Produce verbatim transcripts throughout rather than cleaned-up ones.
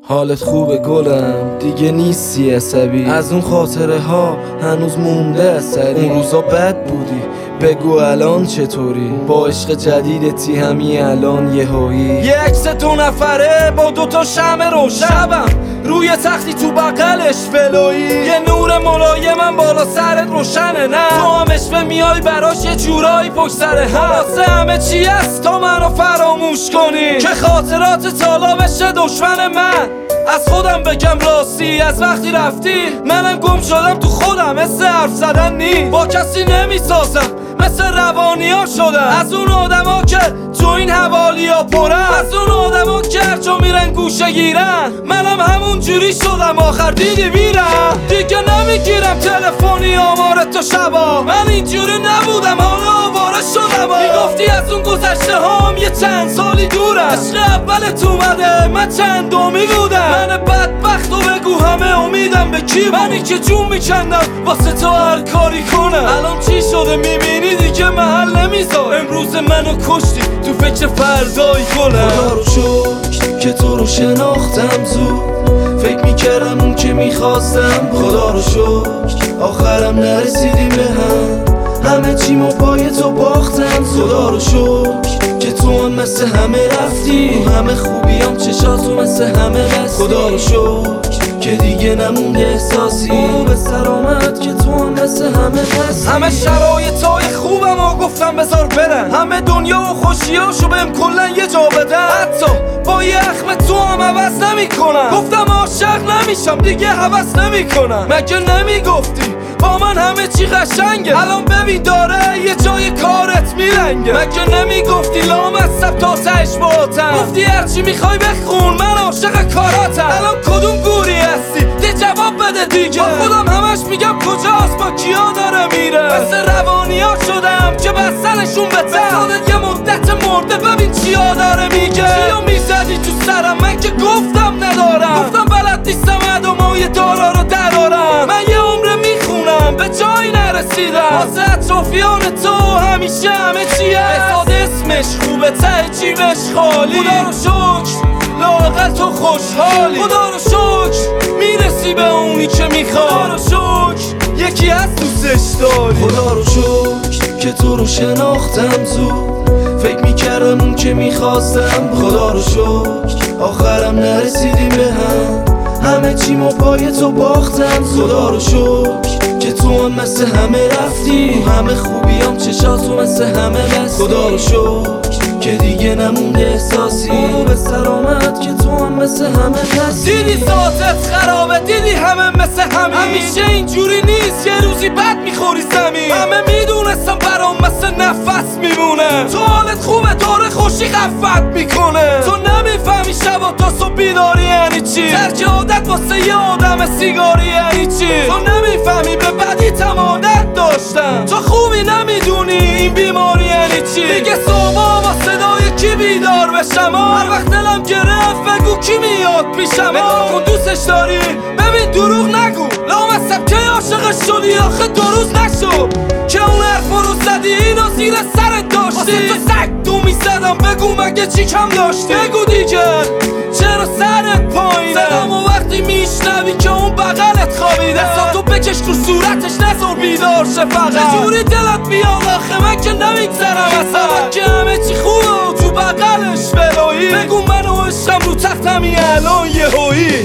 حالت خوبه گلم، دیگه نیستی عصبی، از اون خاطره ها هنوز مونده اثری. اون روزا بد بودی، بگو الان چطوری؟ با عشق جدیدتی همین الان یهویی یه عکس دو نفره با دوتا شمع روشن، شبم روی تختی تو بغلش ولویی، یه نور ملایمم بالا سرت روشنه، نه تو هم اشوه میای براش یه جورایی پشت سر هم. واسه همه چی هست تا منو فراموش کنی که خاطرات تالا بشه دشمن من. از خودم بگم راستی، از وقتی رفتی منم گم شدم تو خودم، مثل حرف زدن نی با کسی نمیسازم، مثل روانی ها شدم. از اون آدم ها که تو این حوالی ها پرن، از اون آدم ها که هرجا میرن گوشه گیرن، منم همون جوری شدم آخر دیدی میرم. دیگه نمیگیرم تلفنی آمار تو شبا، من اینجوری نبودم حالا آواره شدم. میگفتی از اون گذشته هام یه چند سالی دورم، عشق اولت اومده من چند دومی بودم. من بدبخت و بگو همه امیدم به کی بود؟ منی که جون میکندم واسه تو هر کاری کنم. الان چی شده میبینی دیگه محل نمیذار، امروز منو کشتی تو فکر فردای گلم. خدا رو شکر که تو رو شناختم زود، فکر میکردم اون که میخواستم. خدا رو شکر آخرم نرسیدیم به هم، همه چیمو پای تو باختم. خدا رو شکر که تو هم مثل همه رفتی، همه خوبیام چشاتو مثل همه بستی. خدا رو شکر که دیگه نمونده احساسی، او به سر آمد که تو هم مثل همه بستی. همه شرایطای خوبم و گفتم بذار برن، همه دنیا و خوشیاشو بهم کلن یه جا بدن، حتی با یه اخم تو هم عوض نمی کنم. گفتم عاشق نمیشم دیگه هوس نمی کنم، مگه نمیگفتی با من همه چی قشنگه؟ الان ببین داره یه جای کارت میلنگه. مگه نمیگفتی لامصب تا تهش باتم؟ گفتی هرچی میخوای بخون من عاشق کاراتم. الان کدوم گوری هستی؟ ده جواب بده دیگه. با خودم همش میگم کجاست، با کیا داره میره، مثل روانی ها شدم که بستنشون به خودت یه مدت مرده. ببین چیا داره میگه، چیا میزدی تو سرم من که گفتم ندارم. گفتم بلد نیستم ادامای دارا رو درارم، من یه عمره میخونم به جایی نرسیدم. واسه اطرافیان تو همیشه همه چیه بساد، اسمش خوبه ته جیبش خالی. خدا رو شکر لااقل تو خوشحالی، خدا رو شکر میرسی به اونی که میخوای. خدا رو شکر یکی از دوستش داری. خدا رو شکر که تو رو شناختم زود، فکر میکردم اون که میخواستم. خدا رو شکر آخرم نرسیدیم به هم، همه چیمو پای تو باختم. خدا رو شکر که تو هم مثل همه رفتی، همه خوبیام چشاتو مثل همه بستی. خدا رو شکر که دیگه نمونده احساسی، او به سر آمد که تو هم مثل همه بستی. دیدی ذاتت خرابه، دیدی همه مثل همین، همیشه اینجوری نیست یه روزی بد میخوری زمین. همه میدونستم برام مثل نفس میمونه، تو حالت خوبه داره خوشی خفت میکنه. تو نمیفهمی شبا تا صبح بیداری یعنی چی، ترک عادت واسه یه آدم سیگاری یعنی چی. تو نمیفهمی به بدی تم عادت داشتم، تو خوبی نمیدونی این بیماری یعنی چی. دیگه صبح با صدای کی بیدار بشم، هر وقت دلم گرفت بگو کی میاد پیشم. نگاه کن دوستش داری ببین دروغ نگو، لامصب که عاشقش شدی آخه دو روز نشو که اون حرفا رو زدی اینو زیر سرت داشتی. واسه تو سگ تو میزدم بگو مگه چی کم داشتی. بگو دیگه چرا سرت پایینه، صدامو وقتی میشنوی که اون بغلت خوابیده. دستاتو بکش تو صورتش نذار بیدار شه فقط. چجوری دلت بیاد آخه من که نمیگذرم اصلا، که همه چی خوبه و تو بغلش ولایی. بگو منو عشقم رو تخت همین الان یهویی،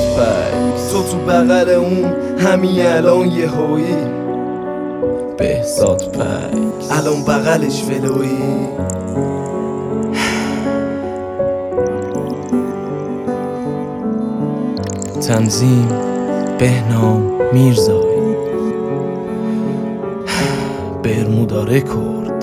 تو تو بغل اون همین الان یهویی. بهزاد پک الان بغلش ولویی. تنظیم بهنام میرزایی، برمودا رکورد.